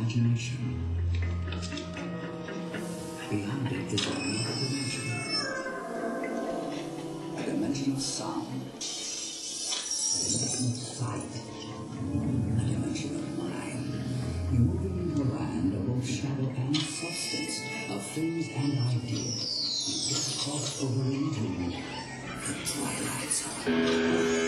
imagination. Beyond it is another dimension. A dimension of sound. A dimension of sight. A dimension of mind. You're moving into a land of both shadow and substance, of things and ideas. You get crossed over into the twilight zone.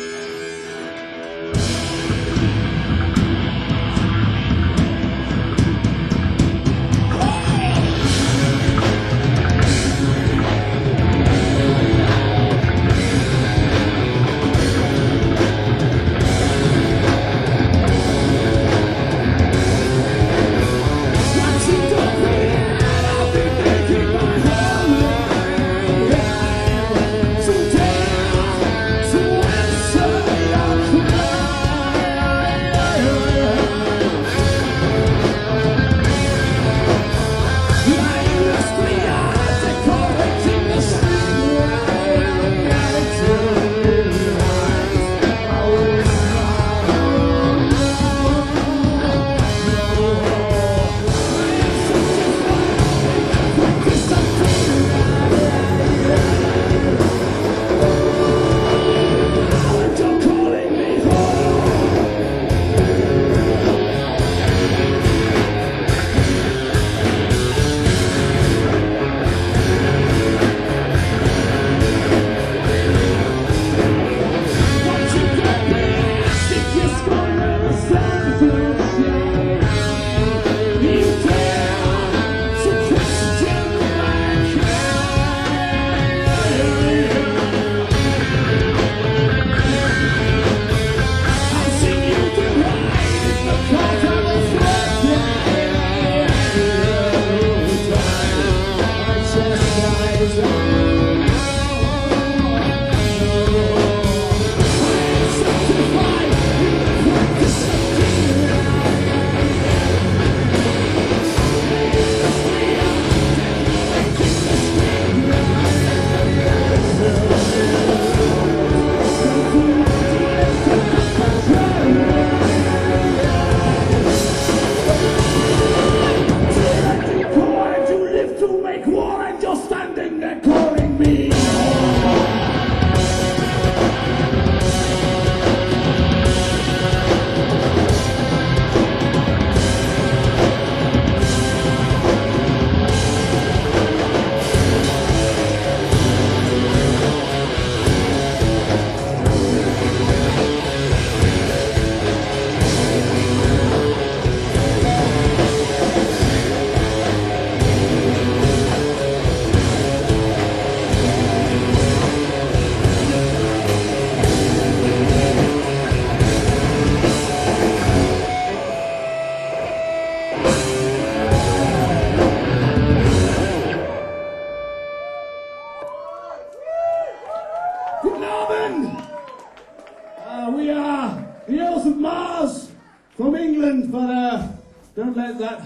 We are the Earls of Mars from England, but don't let that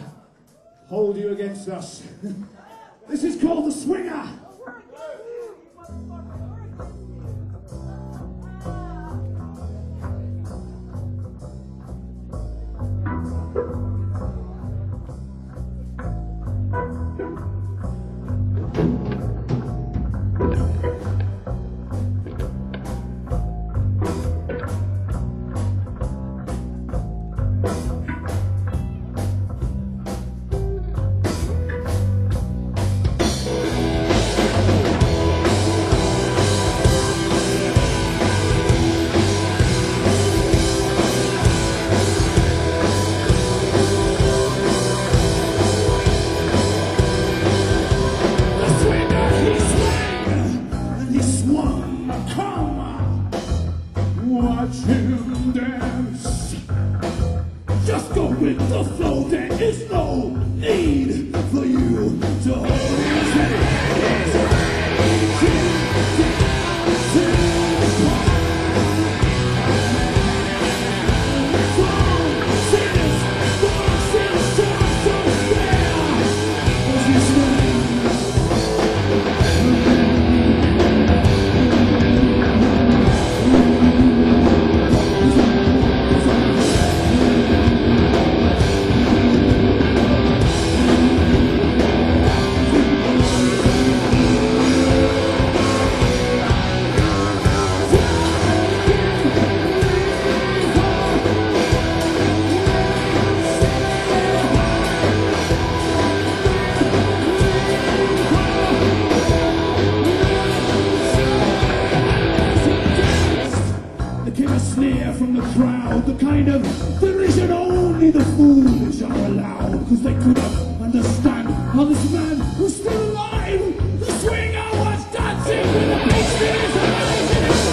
hold you against us. This is called The Swinger. Watch him dance. Just go with the flow. There is no need for you to hold his hand. Cause they couldn't understand how this man was still alive. The swinger was dancing with the beast in his eyes.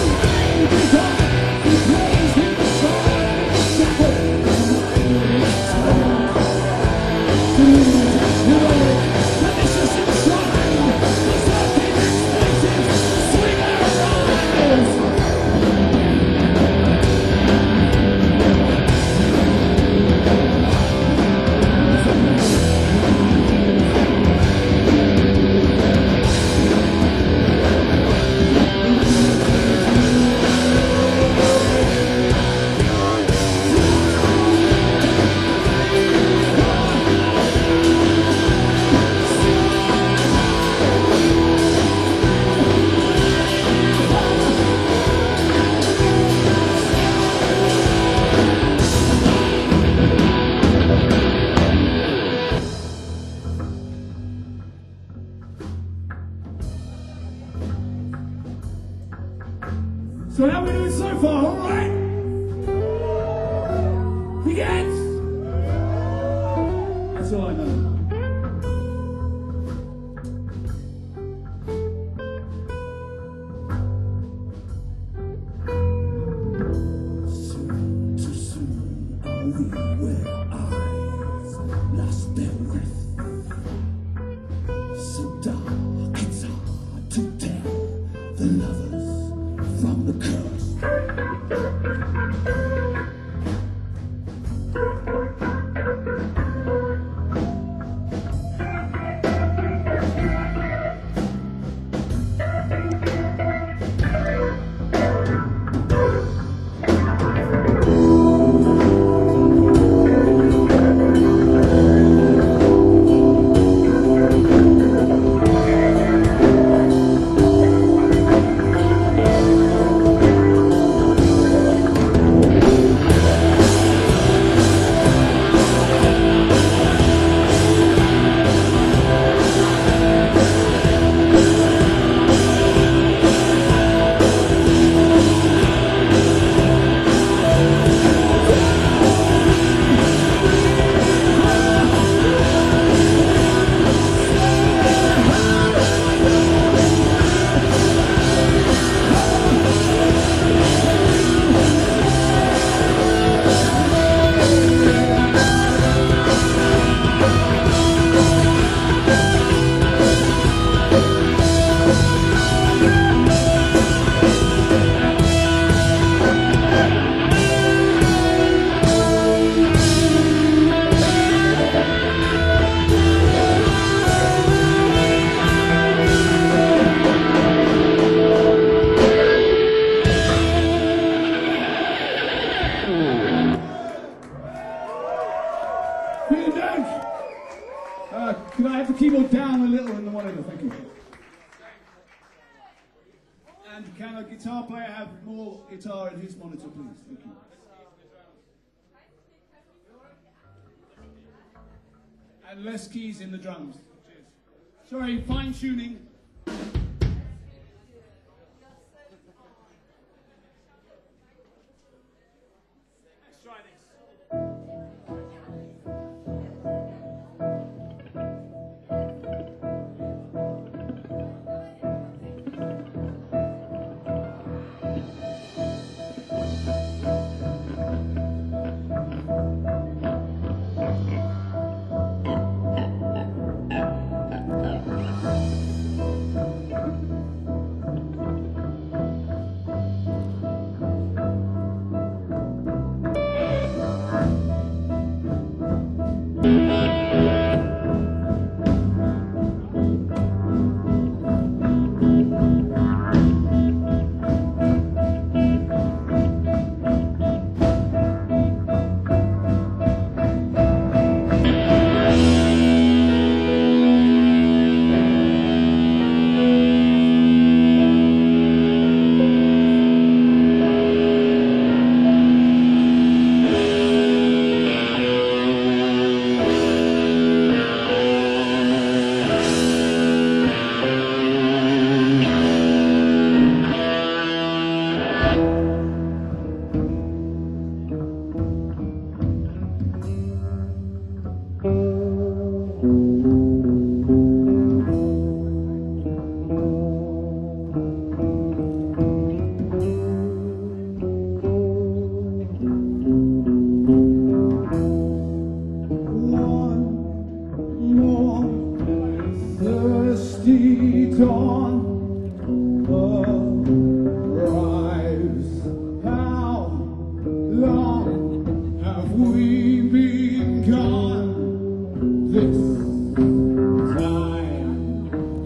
So how are we doing so far? All right? You get? That's all I know. Soon, too soon, are we where eyes lost their breath? So dark, it's hard to tell the lovers from the curse. Can I have the keyboard down a little in the monitor? Thank you. And can a guitar player have more guitar in his monitor, please? Thank you. And less keys in the drums. Cheers. Sorry, fine tuning. Let's try this.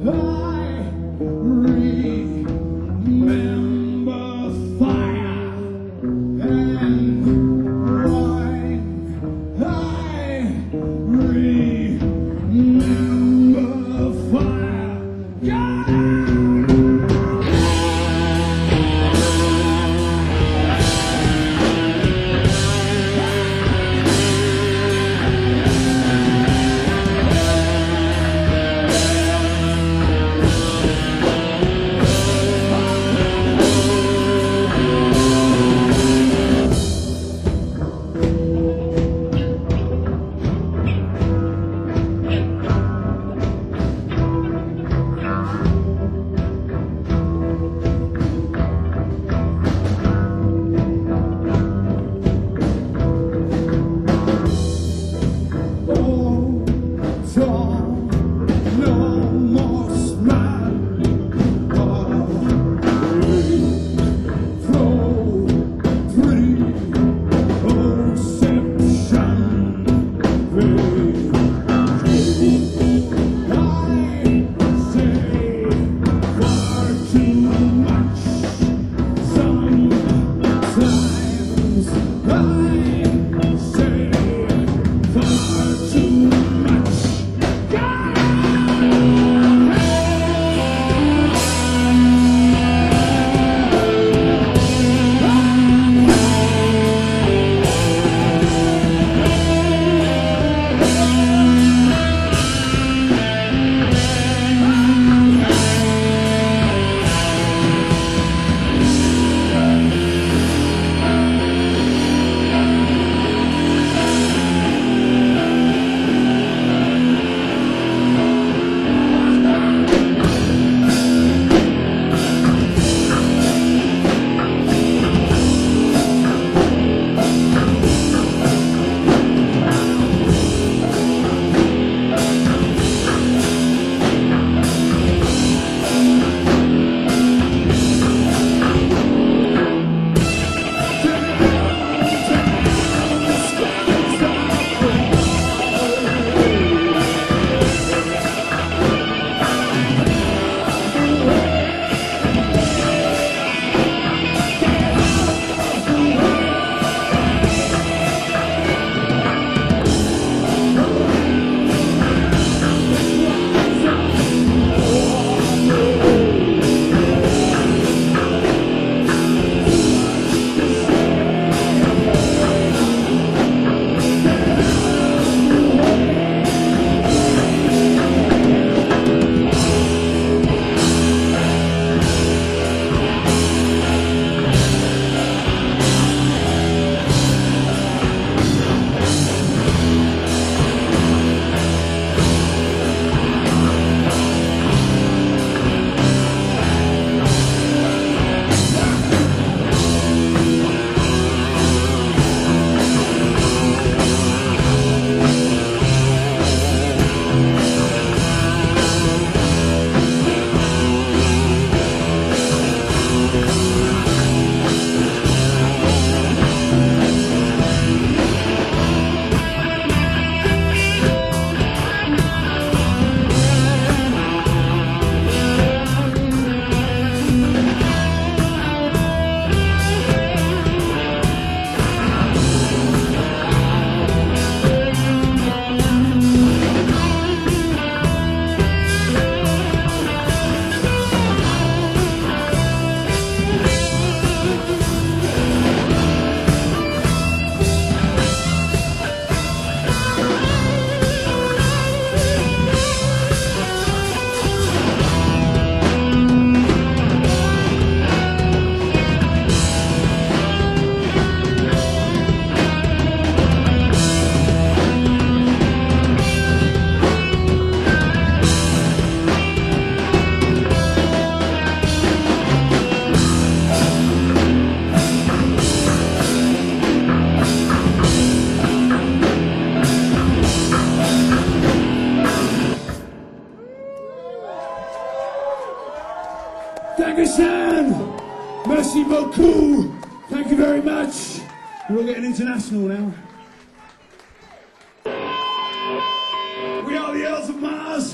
Dankeschön! Merci beaucoup! Thank you very much! We're all getting international now. We are the Earls of Mars,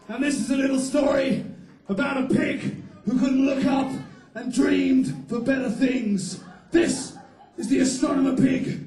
And this is a little story about a pig who couldn't look up and dreamed for better things. This is the Astronomer Pig.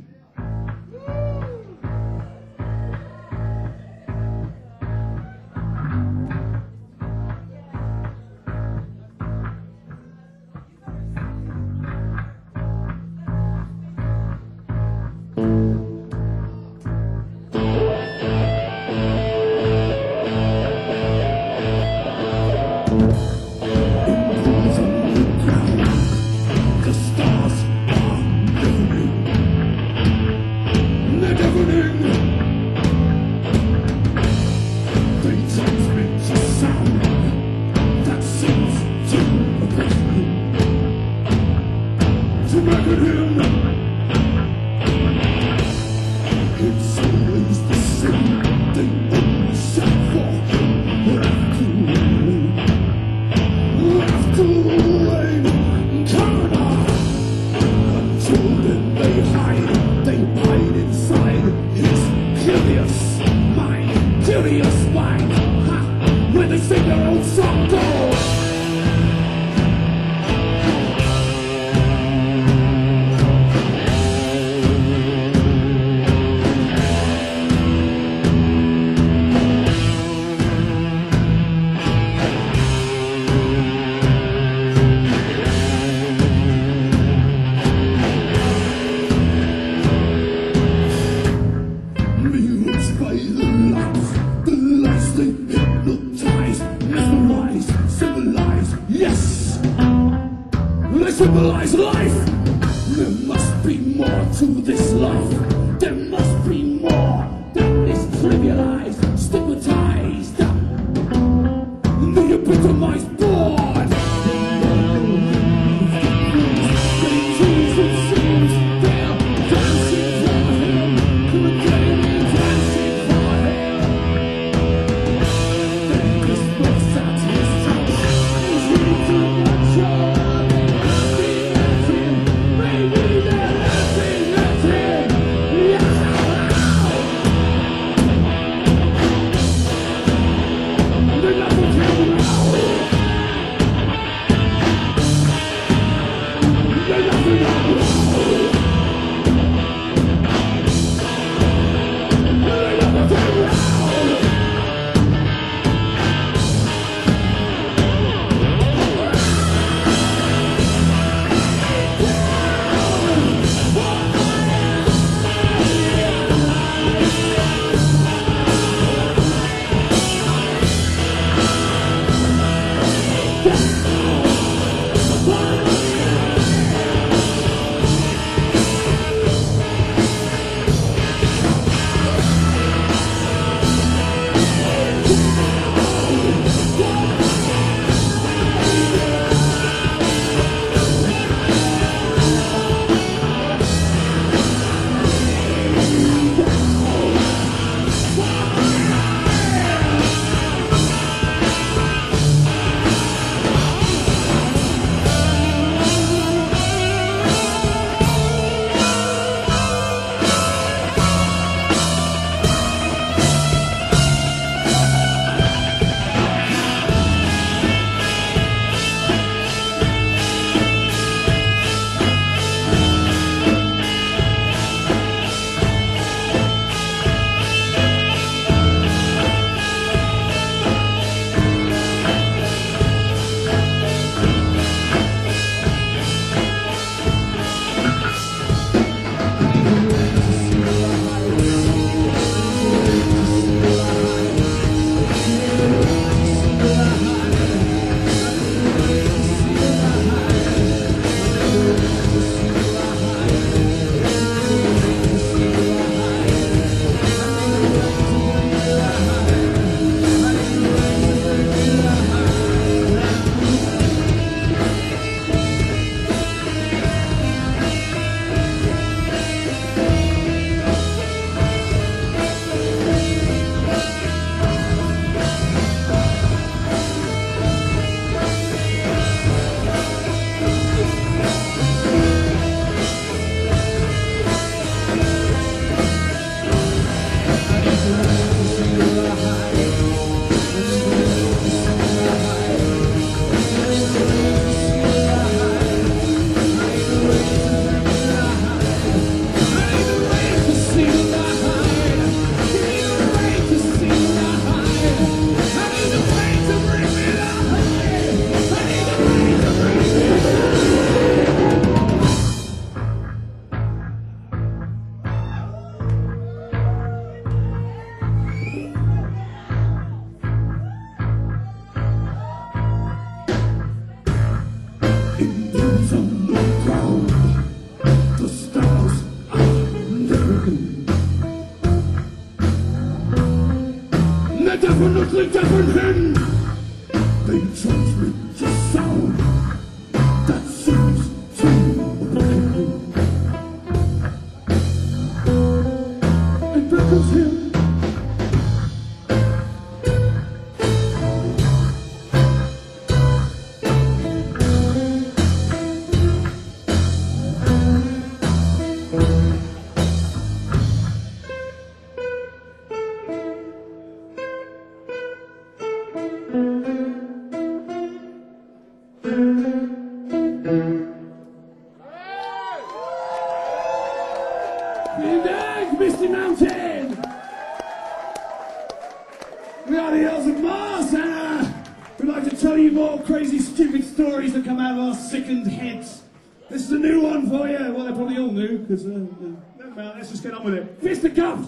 Symbolize life. There must be more to this life. There must be more than is trivialized, stigmatized, the epitomized bored. with the sound that seems to appeal. It beckons him. Vielen Dank, Misty Mountain! We are the Elves of Mars, and we'd like to tell you more crazy, stupid stories that come out of our sickened heads. This is a new one for you. Well, they probably all knew, because, well, let's just get on with it. Fisticuffs!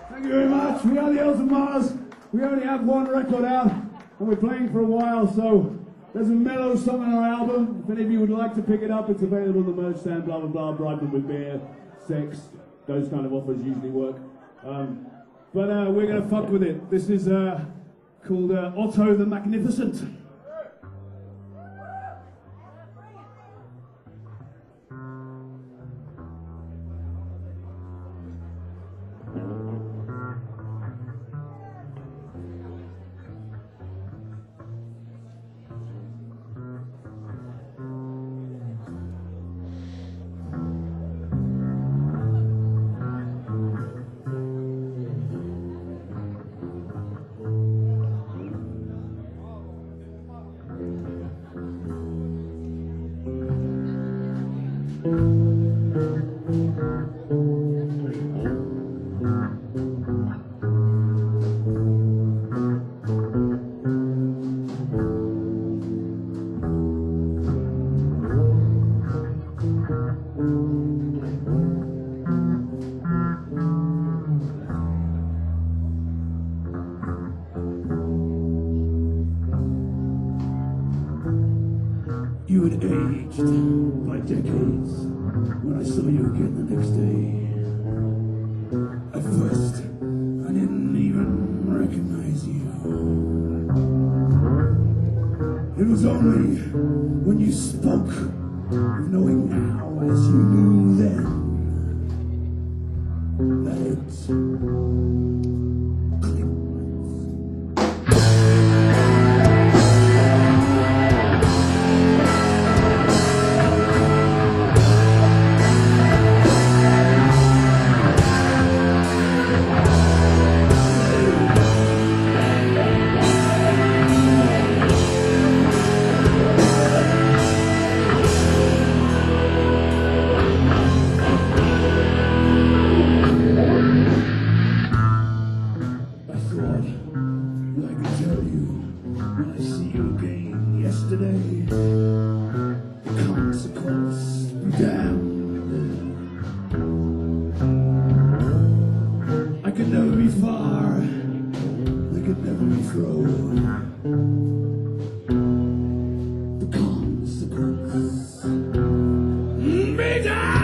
Thank you very much. We are the Elves of Mars. We only have one record out, and we're playing for a while, so there's a mellow song on our album. If any of you would like to pick it up, it's available on the merch stand, blah, blah, blah, bribe them with beer, sex, those kind of offers usually work. But we're going to fuck with it. This is called Otto the Magnificent. You had aged by decades when I saw you again the next day. At first, I didn't even recognize you. It was only when you spoke of knowing now as you knew then that it clicked. Yesterday, the consequence be damned. I could never be far, I could never be thrown. The consequence be damned.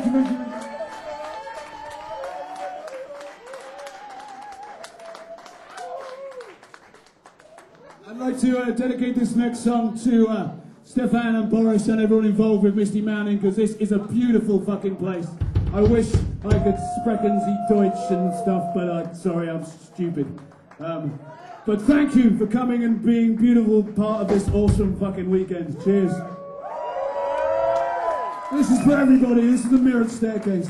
thank you. I'd like to dedicate this next song to Stefan and Boris and everyone involved with Misty Mountain, because this is a beautiful fucking place. I wish I could sprechen Sie Deutsch and stuff, but sorry, I'm stupid. But thank you for coming and being beautiful part of this awesome fucking weekend. Cheers. This is for everybody. This is the Mirrored Staircase.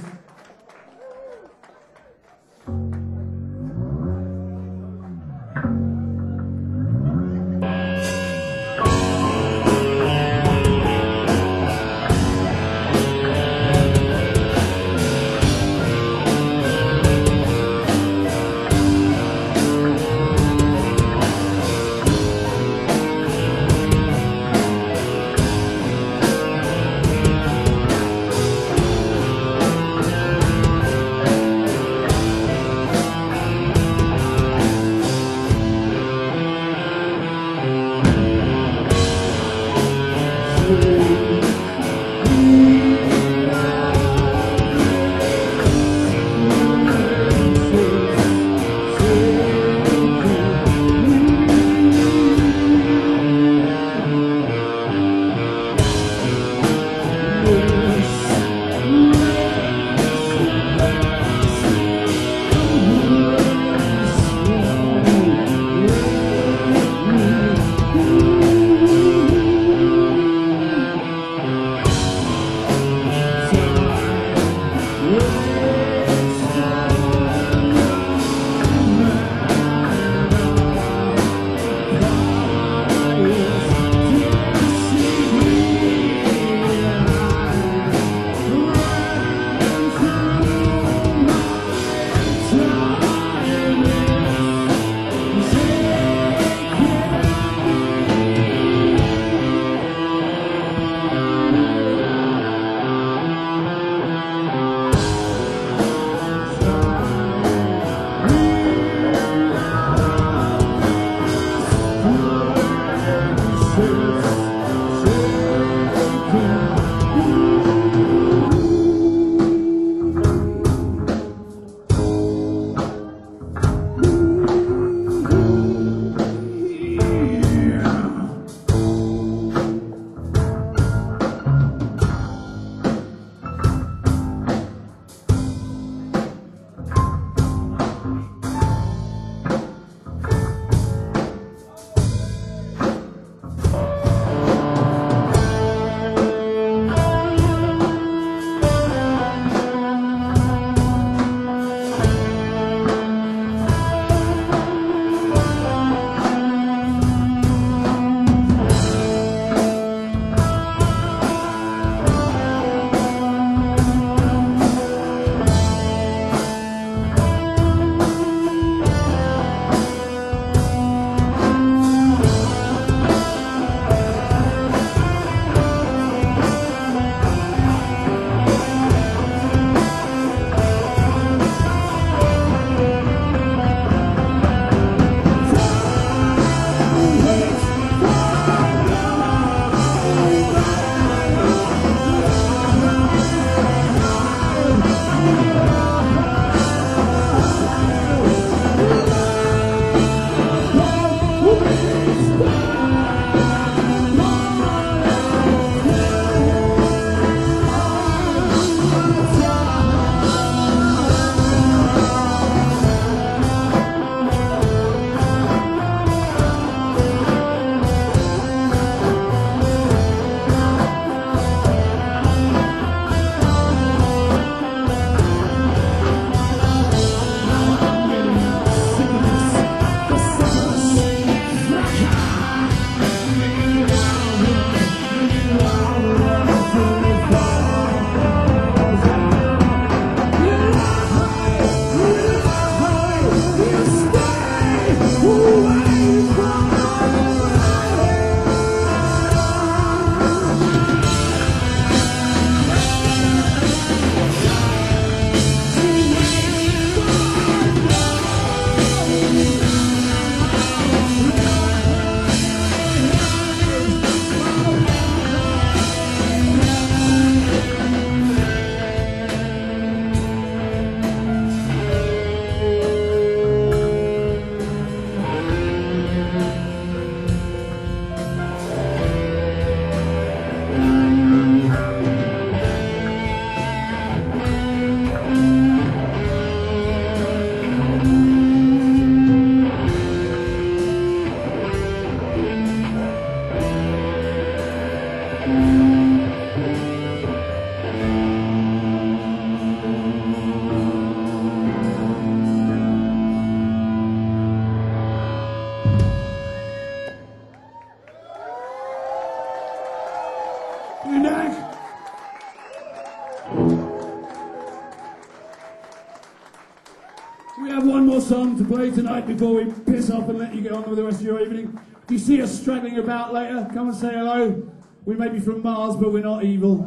We have one more song to play tonight before we piss off and let you get on with the rest of your evening. If you see us straggling about later, come and say hello. We may be from Mars, but we're not evil.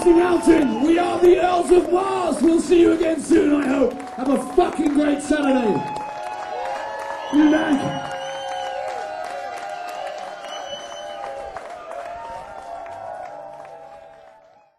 Icy Mountain. We are the Earls of Mars. We'll see you again soon, I hope. Have a fucking great Saturday. Be back.